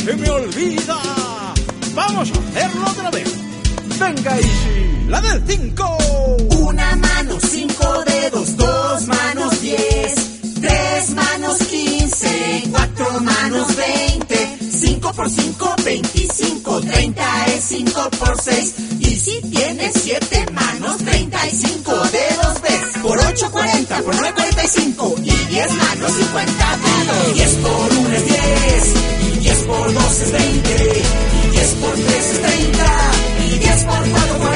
se me olvida. Vamos a hacerlo otra vez. Venga, Isi, la del 5. Una mano, 5 dedos, 2 manos, 10, 3 manos, 15, 4 manos, 20, 5 por 5, 25, 30 es 5 por 6. Y si tienes 7 manos, 35 dedos ves. Por 8, 40, por 9, 45. Y 10 manos, 50 dedos. 10 por 1 es 10. Y 10 por 2 es 20. Y 10 por 3 es 30. Y 10 por 4,